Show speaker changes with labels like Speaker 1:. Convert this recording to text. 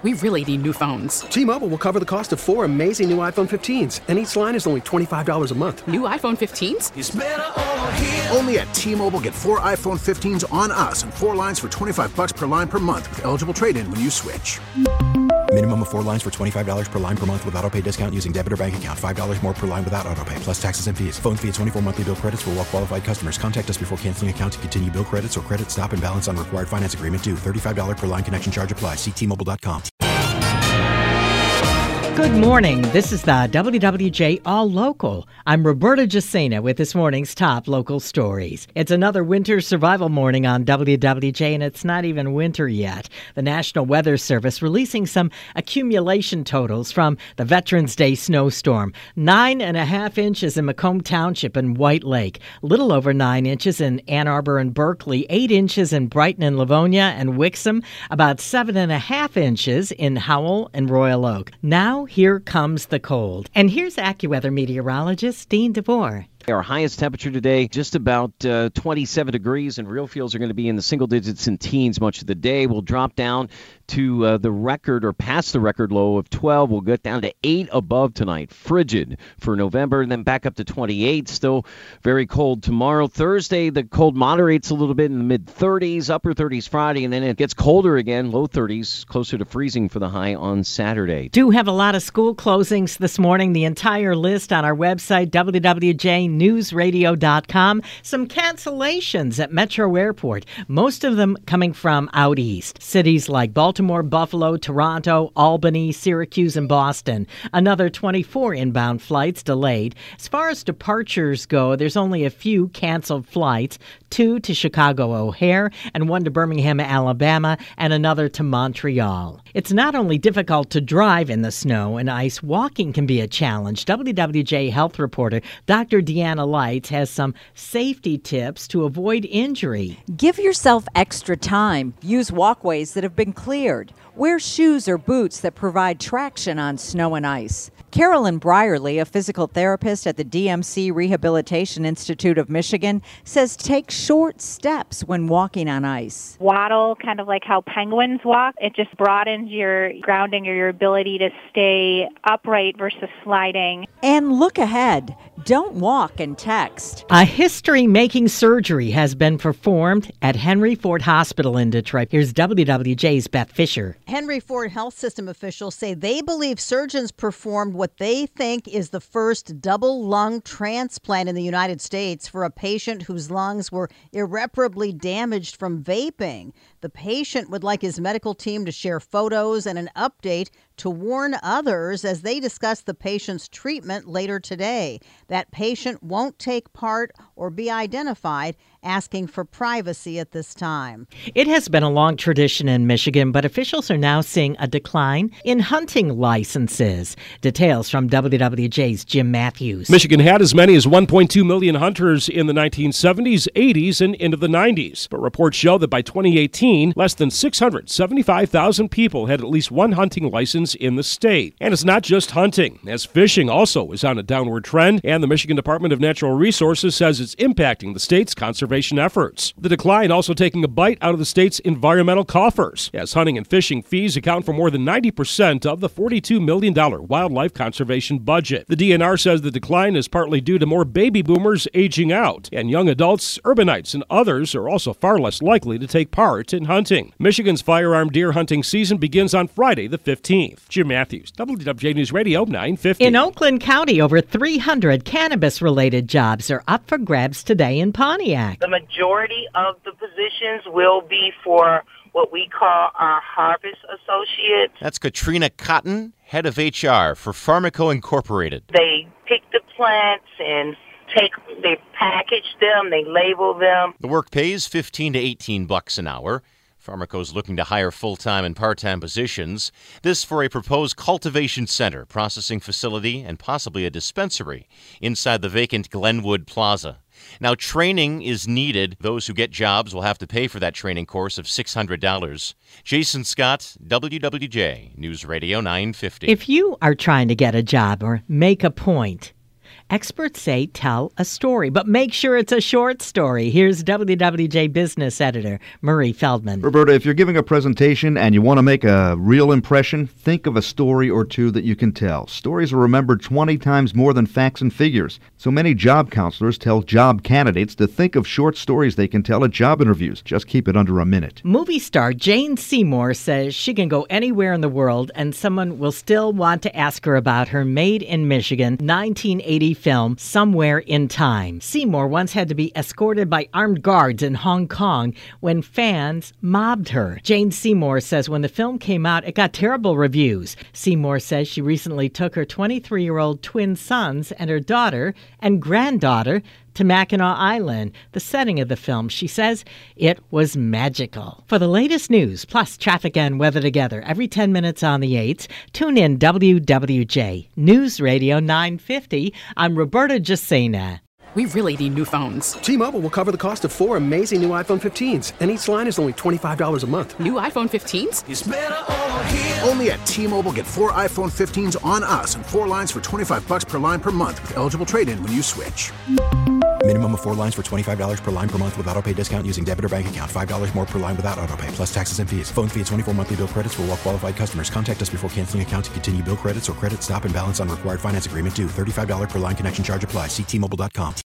Speaker 1: We really need new phones.
Speaker 2: T-Mobile will cover the cost of 4 amazing new iPhone 15s, and each line is only $25 a month.
Speaker 1: New iPhone 15s?
Speaker 3: It's better over here.
Speaker 4: Only at T-Mobile, get 4 iPhone 15s on us and 4 lines for $25 per line per month with eligible trade-in when you switch.
Speaker 5: Minimum of 4 lines for $25 per line per month with autopay discount using debit or bank account. $5 more per line without autopay, plus taxes and fees. Phone fee at 24 monthly bill credits for well-qualified customers. Contact us before canceling account to continue bill credits or credit stop and balance on required finance agreement due. $35 per line connection charge applies. See T-Mobile.com.
Speaker 6: Good morning. This is the WWJ All Local. I'm Roberta Jacina with this morning's top local stories. It's another winter survival morning on WWJ, and it's not even winter yet. The National Weather Service releasing some accumulation totals from the Veterans Day snowstorm. 9.5 inches in Macomb Township and White Lake. Little over 9 inches in Ann Arbor and Berkeley. 8 inches in Brighton and Livonia and Wixom. About 7.5 inches in Howell and Royal Oak. Now, here comes the cold. And here's AccuWeather meteorologist Dean DeVore.
Speaker 7: Our highest temperature today, just about 27 degrees, and real feels are going to be in the single digits and teens much of the day. We'll drop down to the record or past the record low of 12. We'll get down to 8 above tonight. Frigid for November, and then back up to 28. Still very cold tomorrow. Thursday, the cold moderates a little bit in the mid-30s, upper 30s Friday, and then it gets colder again, low 30s, closer to freezing for the high on Saturday.
Speaker 6: Do have a lot of school closings this morning. The entire list on our website, www.newsradio.com. Some cancellations at Metro Airport, most of them coming from out east. Cities like Baltimore, Buffalo, Toronto, Albany, Syracuse, and Boston. Another 24 inbound flights delayed. As far as departures go, there's only a few canceled flights, 2 to Chicago O'Hare and 1 to Birmingham, Alabama, and another to Montreal. It's not only difficult to drive in the snow and ice, walking can be a challenge. WWJ health reporter Dr. Deanna Lights has some safety tips to avoid injury.
Speaker 8: Give yourself extra time. Use walkways that have been cleared. Wear shoes or boots that provide traction on snow and ice. Carolyn Brierly, a physical therapist at the DMC Rehabilitation Institute of Michigan, says take short steps when walking on ice.
Speaker 9: Waddle, kind of like how penguins walk. It just broadens your grounding or your ability to stay upright versus sliding.
Speaker 8: And look ahead. Don't walk and text.
Speaker 6: A history-making surgery has been performed at Henry Ford Hospital in Detroit. Here's WWJ's Beth Fisher.
Speaker 10: Henry Ford Health System officials say they believe surgeons performed what they think is the first double lung transplant in the United States for a patient whose lungs were irreparably damaged from vaping. The patient would like his medical team to share photos and an update to warn others as they discuss the patient's treatment later today. That patient won't take part or be identified, asking for privacy at this time.
Speaker 6: It has been a long tradition in Michigan, but officials are now seeing a decline in hunting licenses. Details from WWJ's Jim Matthews.
Speaker 11: Michigan had as many as 1.2 million hunters in the 1970s, 80s, and into the 90s. But reports show that by 2018, less than 675,000 people had at least one hunting license in the state. And it's not just hunting, as fishing also is on a downward trend, and the Michigan Department of Natural Resources says it's impacting the state's conservation efforts. The decline also taking a bite out of the state's environmental coffers, as hunting and fishing fees account for more than 90% of the $42 million wildlife conservation budget. The DNR says the decline is partly due to more baby boomers aging out, and young adults, urbanites, and others are also far less likely to take part in hunting. Michigan's firearm deer hunting season begins on Friday the 15th. Jim Matthews, WWJ News Radio 950.
Speaker 6: In Oakland County, over 300 cannabis-related jobs are up for grabs today in Pontiac.
Speaker 12: The majority of the positions will be for what we call our harvest associates.
Speaker 13: That's Katrina Cotton, head of HR for Pharmaco Incorporated.
Speaker 12: They pick the plants and they package them, they label them.
Speaker 13: The work pays $15 to $18 an hour. Pharmaco's looking to hire full-time and part-time positions. This for a proposed cultivation center, processing facility, and possibly a dispensary inside the vacant Glenwood Plaza. Now, training is needed. Those who get jobs will have to pay for that training course of $600. Jason Scott, WWJ News Radio 950.
Speaker 6: If you are trying to get a job or make a point, experts say tell a story, but make sure it's a short story. Here's WWJ business editor Murray Feldman.
Speaker 3: Roberta, if you're giving a presentation and you want to make a real impression, think of a story or two that you can tell. Stories are remembered 20 times more than facts and figures. So many job counselors tell job candidates to think of short stories they can tell at job interviews. Just keep it under a minute.
Speaker 6: Movie star Jane Seymour says she can go anywhere in the world and someone will still want to ask her about her Made in Michigan 1980 film Somewhere in Time. Seymour once had to be escorted by armed guards in Hong Kong when fans mobbed her. Jane Seymour says when the film came out, it got terrible reviews. Seymour says she recently took her 23-year-old twin sons and her daughter and granddaughter to Mackinac Island, the setting of the film. She says it was magical. For the latest news, plus traffic and weather together every 10 minutes on the 8s, tune in WWJ News Radio 950. I'm Roberta Jacena.
Speaker 1: We really need new phones.
Speaker 2: T-Mobile will cover the cost of 4 amazing new iPhone 15s, and each line is only $25 a month.
Speaker 1: New iPhone 15s?
Speaker 4: It's better over here. Only at T-Mobile, get 4 iPhone 15s on us and 4 lines for $25 per line per month with eligible trade-in when you switch.
Speaker 5: Minimum of 4 lines for $25 per line per month with autopay discount using debit or bank account. $5 more per line without autopay, plus taxes and fees. Phone fee at 24 monthly bill credits for well-qualified customers. Contact us before canceling account to continue bill credits or credit stop and balance on required finance agreement due. $35 per line connection charge applies. See T-Mobile.com.